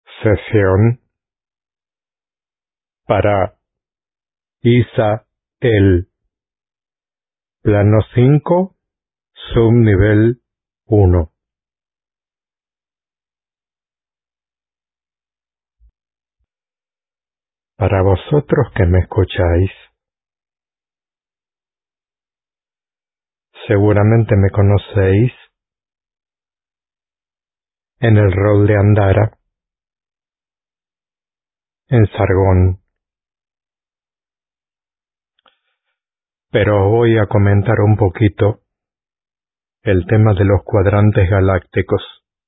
Sesión para ISA el plano 5, subnivel 1. Para vosotros que me escucháis, seguramente me conocéis en el rol de Andara, en Sargón, pero os voy a comentar un poquito el tema de los cuadrantes galácticos,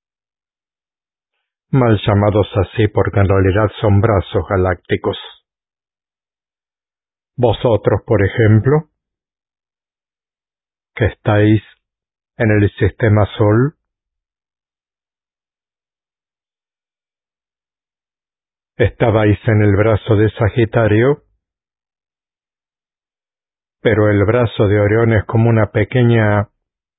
mal llamados así porque en realidad son brazos galácticos. Vosotros, por ejemplo, que estáis en el sistema Sol, estabais en el brazo de Sagitario, pero el brazo de Orión es como una pequeña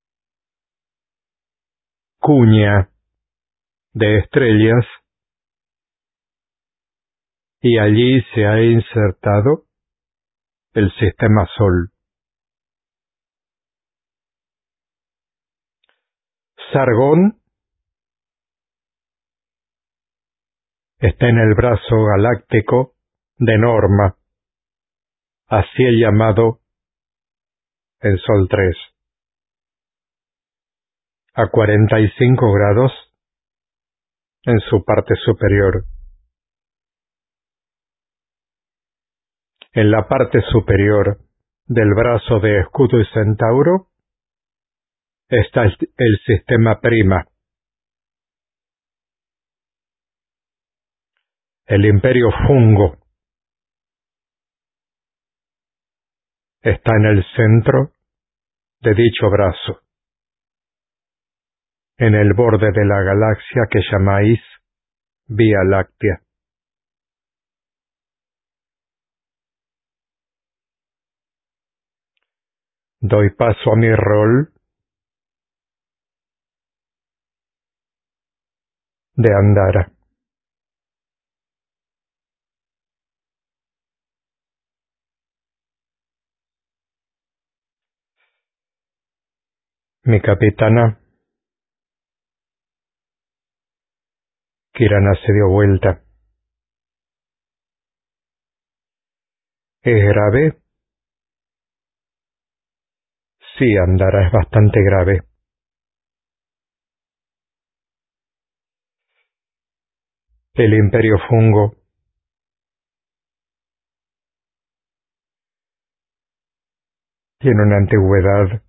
cuña de estrellas y allí se ha insertado el sistema Sol. Sargón está en el brazo galáctico de Norma, así el llamado el Sol 3, a 45 grados en su parte superior. En la parte superior del brazo de Escudo y Centauro está el sistema Prima. El imperio Fungo está en el centro de dicho brazo, en el borde de la galaxia que llamáis Vía Láctea. Doy paso a mi rol de Andara. Mi capitana, Kirana, se dio vuelta. ¿Es grave? Sí, Andara, es bastante grave. El imperio Fungo tiene una antigüedad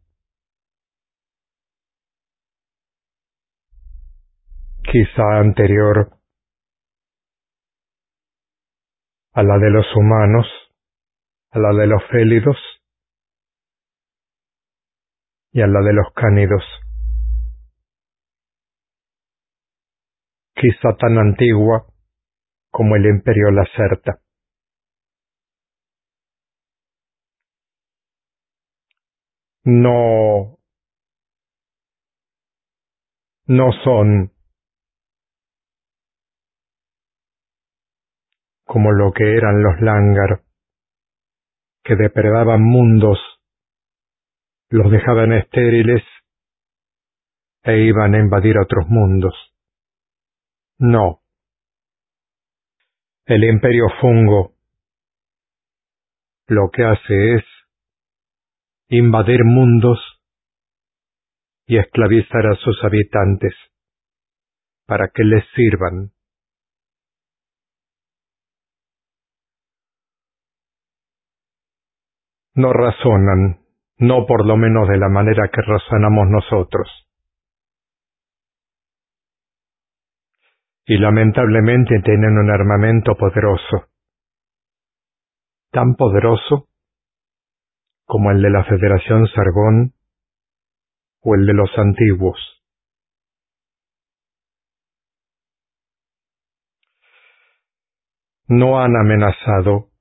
quizá anterior a la de los humanos, a la de los félidos y a la de los cánidos. Quizá tan antigua como el imperio Lacerta. No son como lo que eran los Langar, que depredaban mundos, los dejaban estériles e iban a invadir otros mundos. No, el imperio Fungo lo que hace es invadir mundos y esclavizar a sus habitantes para que les sirvan. No razonan, no por lo menos de la manera que razonamos nosotros. Y lamentablemente tienen un armamento poderoso, tan poderoso como el de la Federación Sargón o el de los antiguos. No han amenazado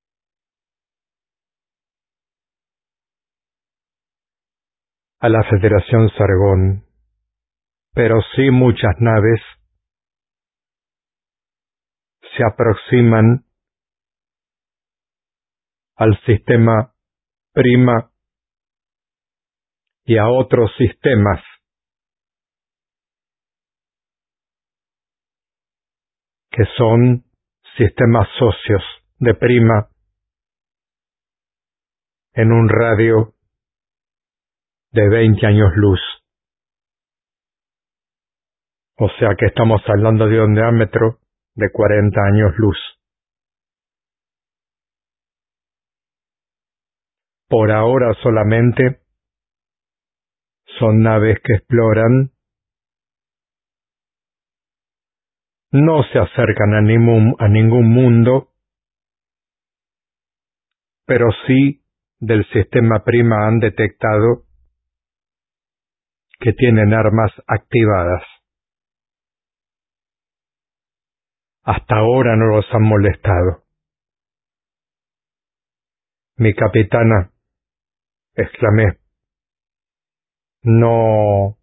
a la Federación Sargón, pero sí muchas naves se aproximan al sistema prima y a otros sistemas que son sistemas socios de prima en un radio de 20 años luz. O sea que estamos hablando de un diámetro de 40 años luz. Por ahora solamente son naves que exploran, no se acercan a ningún mundo, pero sí del sistema prima han detectado que tienen armas activadas. Hasta ahora no los han molestado. Mi capitana, exclamé, no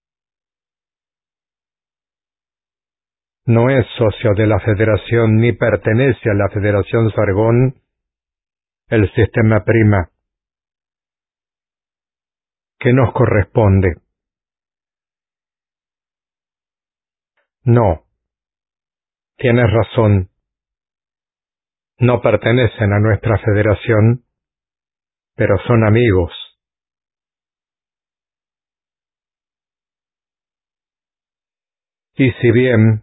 es socio de la Federación ni pertenece a la Federación Sargón el sistema prima. ¿Qué nos corresponde? No, tienes razón. No pertenecen a nuestra federación, pero son amigos. Y si bien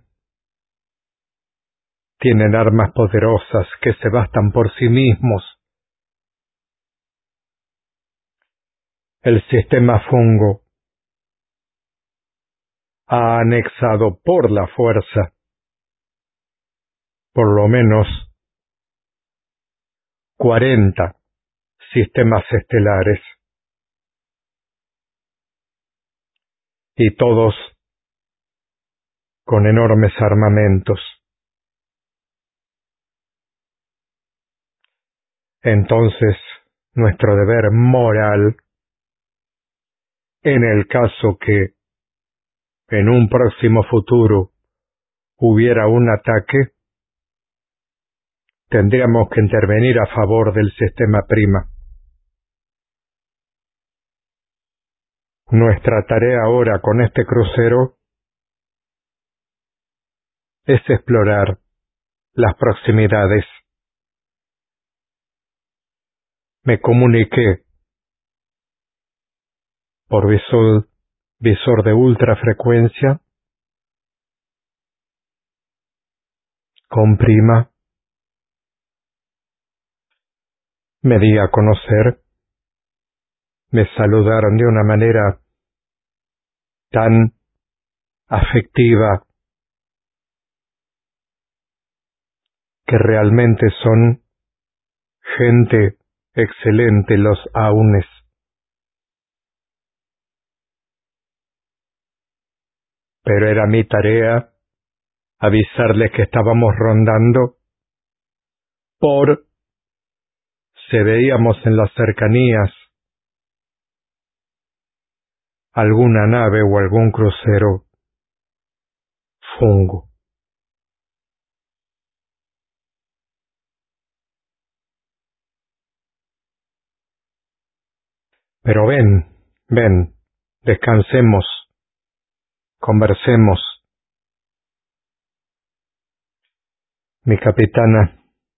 tienen armas poderosas que se bastan por sí mismos, el sistema fungo ha anexado por la fuerza por lo menos 40 sistemas estelares, y todos con enormes armamentos. Entonces, nuestro deber moral, en el caso que en un próximo futuro hubiera un ataque, tendríamos que intervenir a favor del sistema prima. Nuestra tarea ahora con este crucero es explorar las proximidades. Me comuniqué por visor de ultrafrecuencia con prima. Me di a conocer. Me saludaron de una manera tan afectiva que realmente son gente excelente los aunes. Pero era mi tarea avisarles que estábamos rondando por si veíamos en las cercanías alguna nave o algún crucero fungo. Pero ven, descansemos, conversemos. Mi capitana,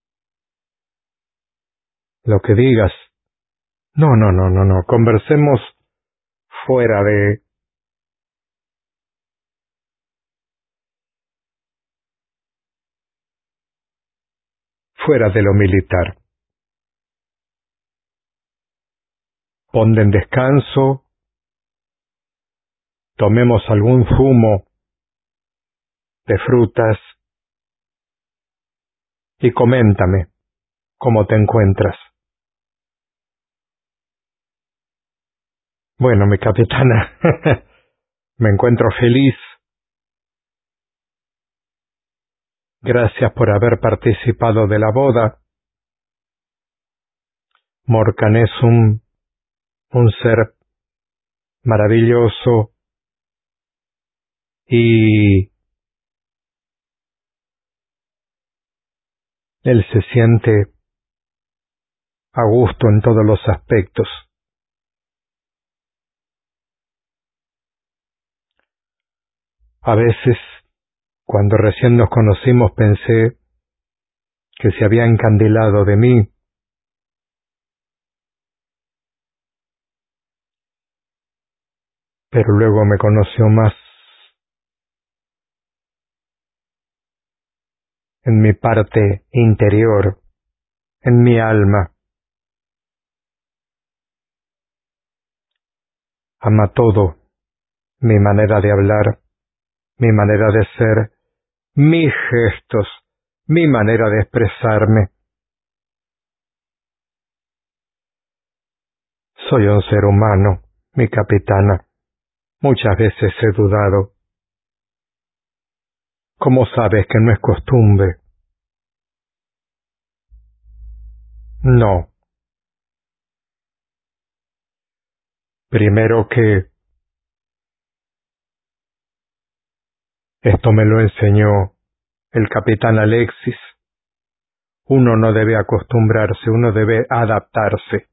lo que digas. No, conversemos fuera de lo militar. Ponte en descanso, tomemos algún zumo de frutas y coméntame cómo te encuentras. Bueno, mi capitana, me encuentro feliz. Gracias por haber participado de la boda. Morcan es un ser maravilloso y Él se siente a gusto en todos los aspectos. A veces, cuando recién nos conocimos, pensé que se había encandilado de mí, pero luego me conoció más en mi parte interior, en mi alma. Ama todo, mi manera de hablar, mi manera de ser, mis gestos, mi manera de expresarme. Soy un ser humano, mi capitana. Muchas veces he dudado. ¿Cómo sabes que no es costumbre? No. Primero que esto me lo enseñó el capitán Alexis. Uno no debe acostumbrarse, uno debe adaptarse.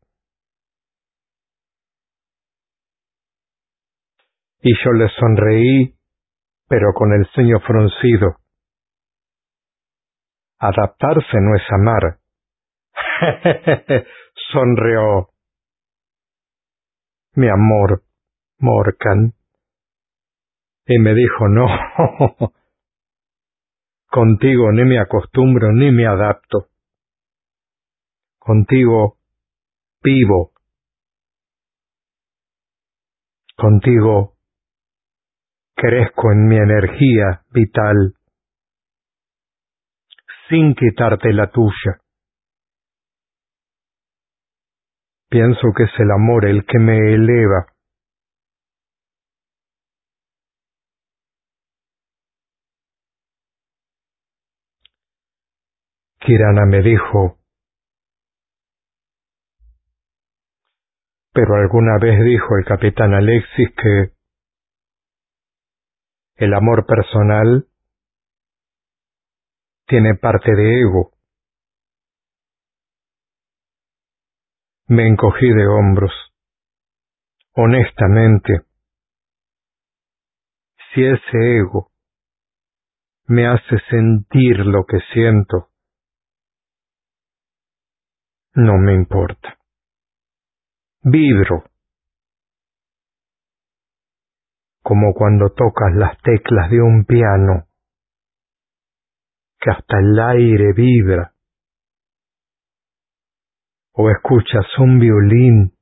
Y yo le sonreí, pero con el ceño fruncido. Adaptarse no es amar. Sonrió. Mi amor, Morcan. Y me dijo, no, contigo ni me acostumbro ni me adapto. Contigo vivo. Contigo crezco en mi energía vital, sin quitarte la tuya. Pienso que es el amor el que me eleva. Kirana me dijo, pero alguna vez dijo el capitán Alexis que el amor personal tiene parte de ego. Me encogí de hombros. Honestamente, si ese ego me hace sentir lo que siento, no me importa. Vibro, como cuando tocas las teclas de un piano, que hasta el aire vibra, o escuchas un violín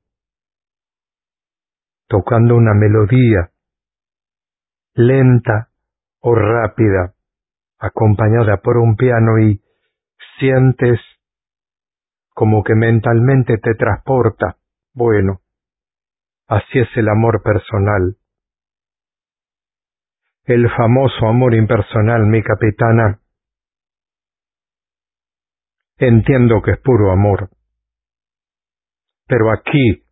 tocando una melodía lenta o rápida, acompañada por un piano y sientes como que mentalmente te transporta. Bueno, así es el amor personal. El famoso amor impersonal, mi capitana. Entiendo que es puro amor. Pero aquí,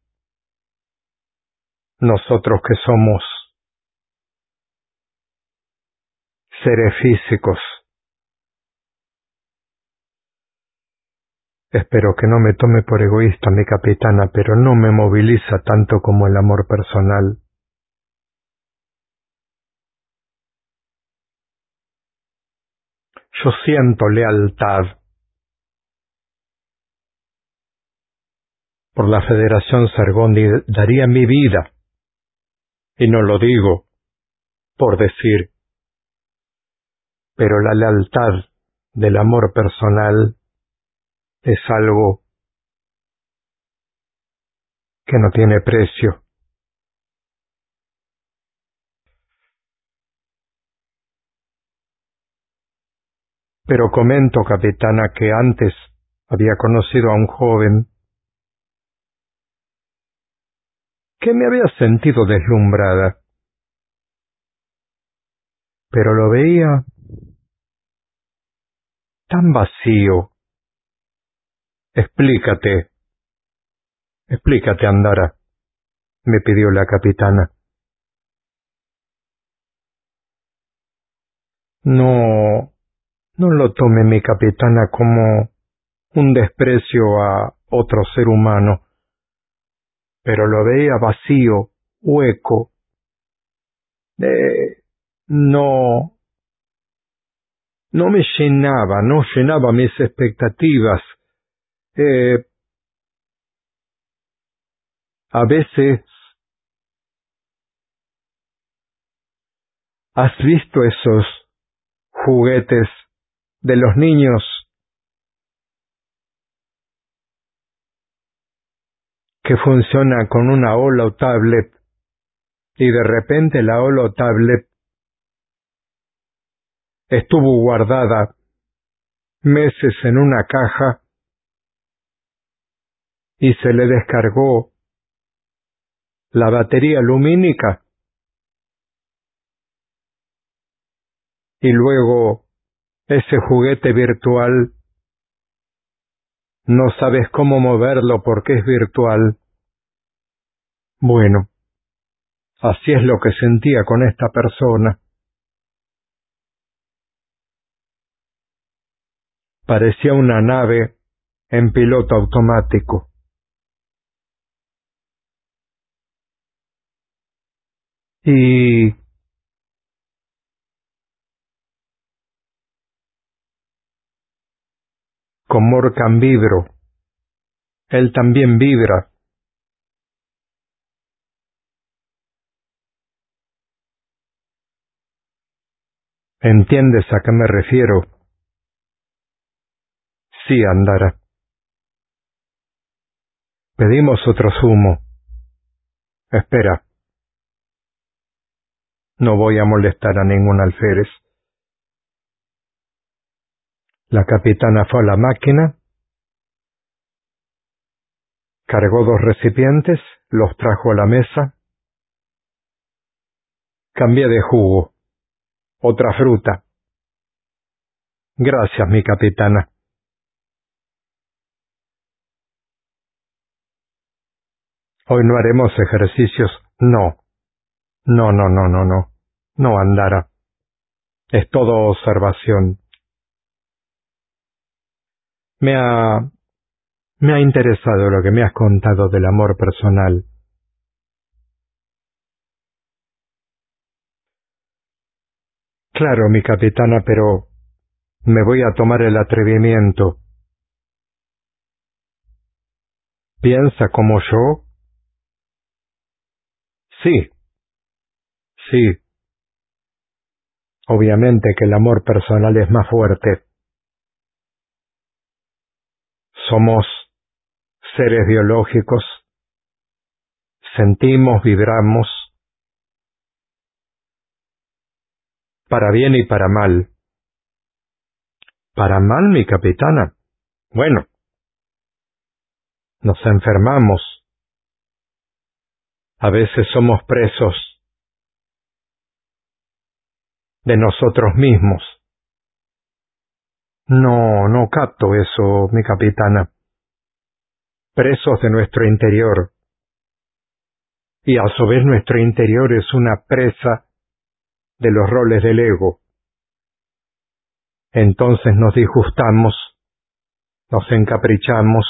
nosotros que somos seres físicos, espero que no me tome por egoísta, mi capitana, pero no me moviliza tanto como el amor personal. Yo siento lealtad por la Federación Sargondi, daría mi vida, y no lo digo por decir, pero la lealtad del amor personal es algo que no tiene precio. Pero comento, capitana, que antes había conocido a un joven que me había sentido deslumbrada, pero lo veía tan vacío. Explícate, explícate, Andara, me pidió la capitana. No, No lo tome, mi capitana, como un desprecio a otro ser humano, pero lo veía vacío, hueco. No, no me llenaba, no llenaba mis expectativas. A veces, ¿has visto esos juguetes de los niños que funcionan con una holo tablet y de repente la holo tablet estuvo guardada meses en una caja y se le descargó la batería lumínica y luego ese juguete virtual no sabes cómo moverlo porque es virtual? Bueno, así es lo que sentía con esta persona. Parecía una nave en piloto automático. Y con Morgan vibro. Él también vibra. ¿Entiendes a qué me refiero? Sí, Andara. Pedimos otro zumo. Espera. No voy a molestar a ningún alférez. La capitana fue a la máquina, cargó 2 recipientes, los trajo a la mesa. Cambié de jugo. Otra fruta. Gracias, mi capitana. Hoy no haremos ejercicios. No. No, no, no, no, no. No, Andara. Es todo observación. Me ha interesado lo que me has contado del amor personal. Claro, mi capitana, pero me voy a tomar el atrevimiento. ¿Piensa como yo? Sí, sí. Obviamente que el amor personal es más fuerte. Somos seres biológicos. Sentimos, vibramos, para bien y para mal. ¿Para mal, mi capitana? Bueno, nos enfermamos. A veces somos presos de nosotros mismos. No, no capto eso, mi capitana. Presos de nuestro interior. Y a su vez nuestro interior es una presa de los roles del ego. Entonces nos disgustamos, nos encaprichamos.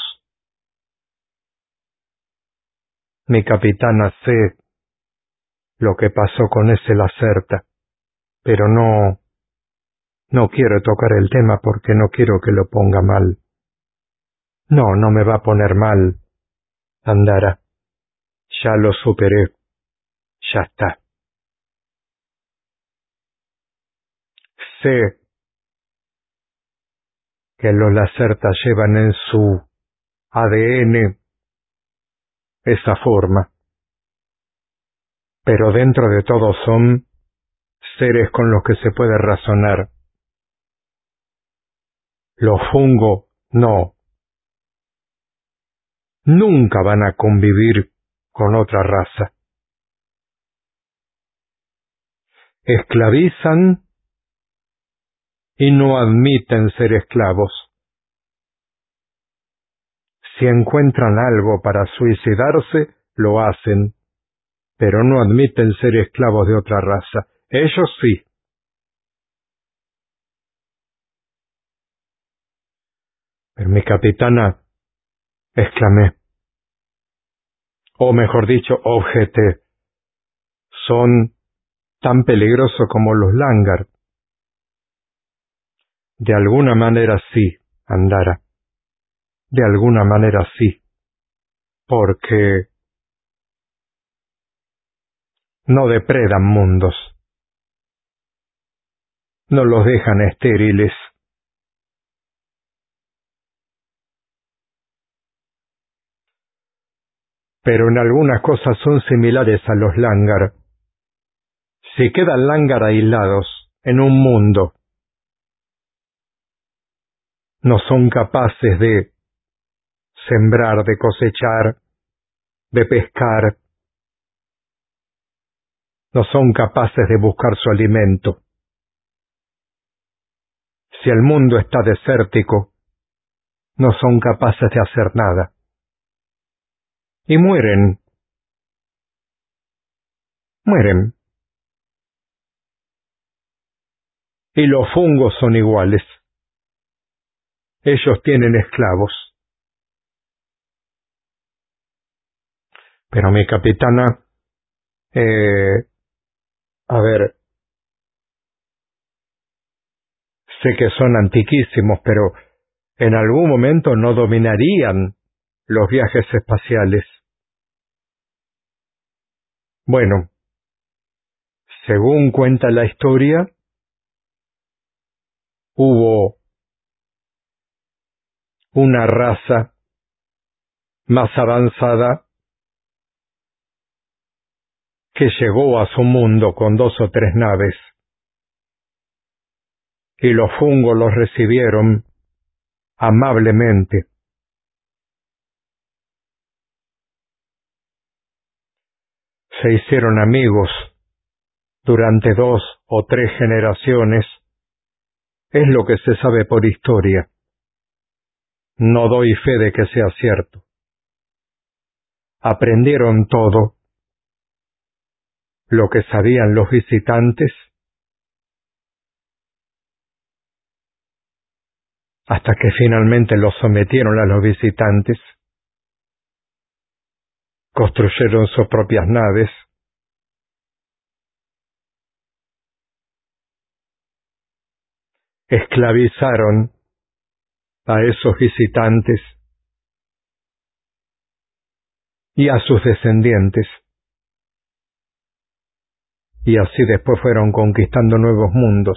Mi capitana, sé lo que pasó con ese Lacerta, pero no quiero tocar el tema porque no quiero que lo ponga mal. No, no me va a poner mal, Andara. Ya lo superé. Ya está. Sé que los Lacerta llevan en su ADN esa forma, pero dentro de todo son seres con los que se puede razonar. Los fungo, no. Nunca van a convivir con otra raza. Esclavizan y no admiten ser esclavos. Si encuentran algo para suicidarse, lo hacen, pero no admiten ser esclavos de otra raza. Ellos sí. Pero mi capitana, exclamé, o mejor dicho, objeté, son tan peligrosos como los Langar. De alguna manera sí, Andara. De alguna manera sí. Porque no depredan mundos. No los dejan estériles. Pero en algunas cosas son similares a los Langar. Si quedan Langar aislados en un mundo, no son capaces de sembrar, de cosechar, de pescar, no son capaces de buscar su alimento. Si el mundo está desértico, no son capaces de hacer nada. Y mueren. Y los fungos son iguales. Ellos tienen esclavos. Pero mi capitana, a ver, sé que son antiquísimos, pero en algún momento no dominarían los viajes espaciales. Bueno, según cuenta la historia, hubo una raza más avanzada que llegó a su mundo con 2 o 3 naves, y los fungos los recibieron amablemente. Se hicieron amigos durante 2 o 3 generaciones, es lo que se sabe por historia. No doy fe de que sea cierto. Aprendieron todo lo que sabían los visitantes hasta que finalmente los sometieron a los visitantes, construyeron sus propias naves, esclavizaron a esos visitantes y a sus descendientes, y así después fueron conquistando nuevos mundos.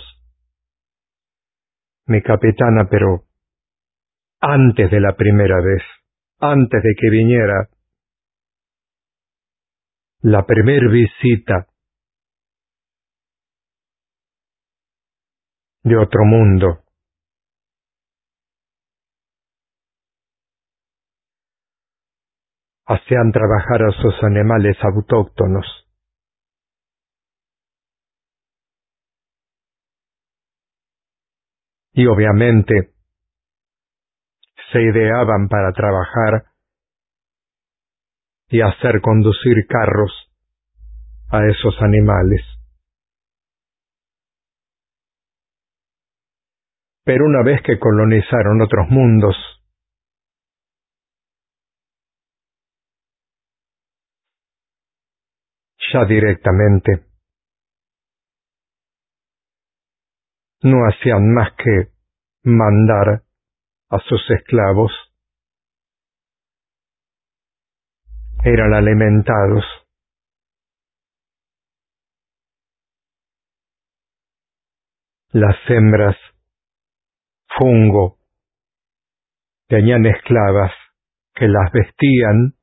Mi capitana, pero antes de la primera vez, antes de que viniera la primer visita de otro mundo, hacían trabajar a sus animales autóctonos. Y obviamente se ideaban para trabajar y hacer conducir carros a esos animales. Pero una vez que colonizaron otros mundos, ya directamente no hacían más que mandar a sus esclavos. Eran alimentados. Las hembras fungo tenían esclavas que las vestían,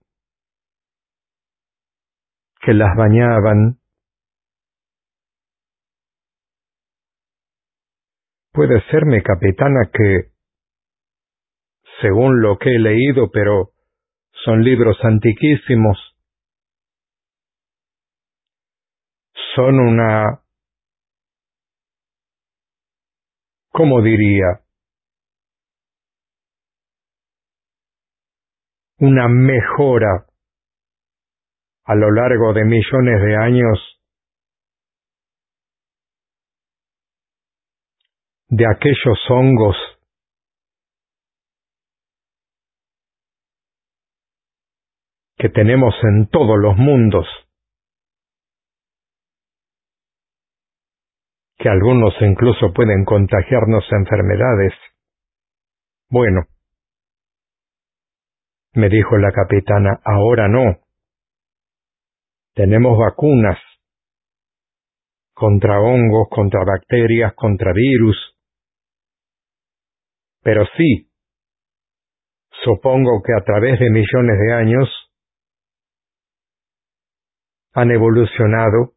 que las bañaban. Puede ser, mi capitana, que, según lo que he leído, pero son libros antiquísimos, son una, ¿cómo diría? Una mejora a lo largo de millones de años de aquellos hongos que tenemos en todos los mundos, que algunos incluso pueden contagiarnos enfermedades. Bueno, me dijo la capitana, ahora no. Tenemos vacunas contra hongos, contra bacterias, contra virus. Pero sí, supongo que a través de millones de años han evolucionado.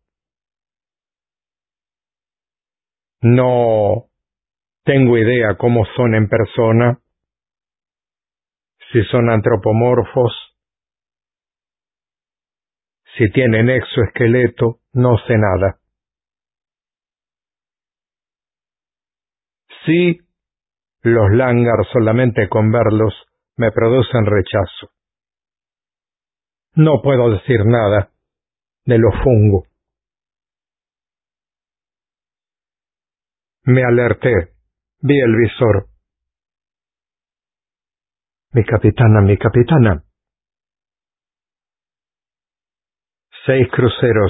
No tengo idea cómo son en persona, si son antropomorfos, si tienen exoesqueleto, no sé nada. Sí, los Langar solamente con verlos me producen rechazo. No puedo decir nada de los fungos. Me alerté, vi el visor. Mi capitana. 6 cruceros.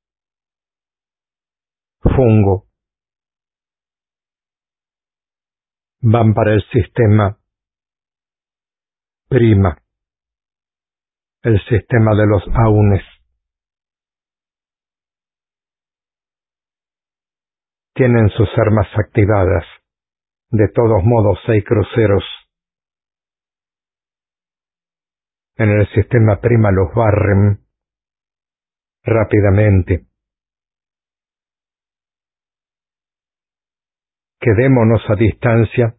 Fungo. Van para el sistema Prima, el sistema de los Aunes. Tienen sus armas activadas. De todos modos, 6 cruceros. En el sistema Prima los barren rápidamente. Quedémonos a distancia.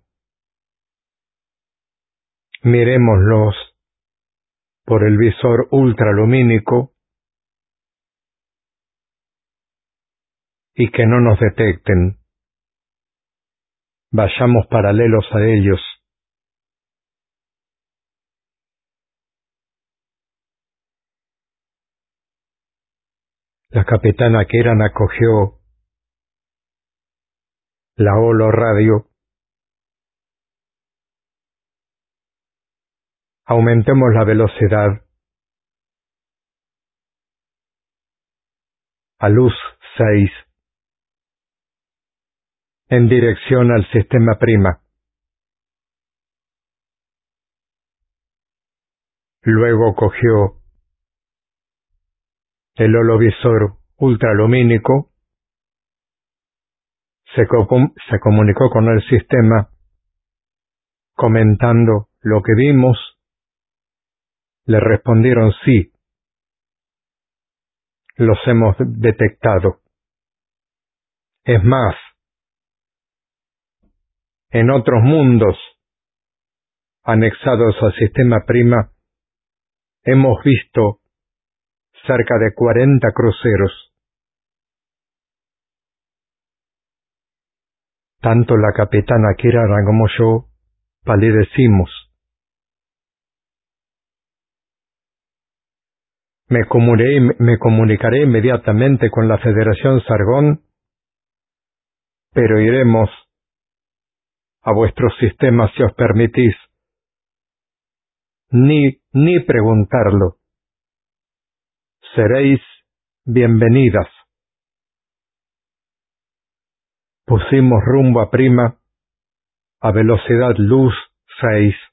Mirémoslos por el visor ultralumínico y que no nos detecten. Vayamos paralelos a ellos. La capitana Kiran acogió la holoradio. Aumentemos la velocidad a luz 6 en dirección al sistema Prima. Luego cogió el holovisor ultralumínico, se comunicó con el sistema comentando lo que vimos. Le respondieron sí, los hemos detectado. Es más, en otros mundos anexados al sistema Prima hemos visto cerca de 40 cruceros. Tanto la capitana Kirara como yo palidecimos. Me comunicaré inmediatamente con la Federación Sargón, pero iremos a vuestro sistema si os permitís. Ni preguntarlo. Seréis bienvenidas. Pusimos rumbo a Prima a velocidad luz 6.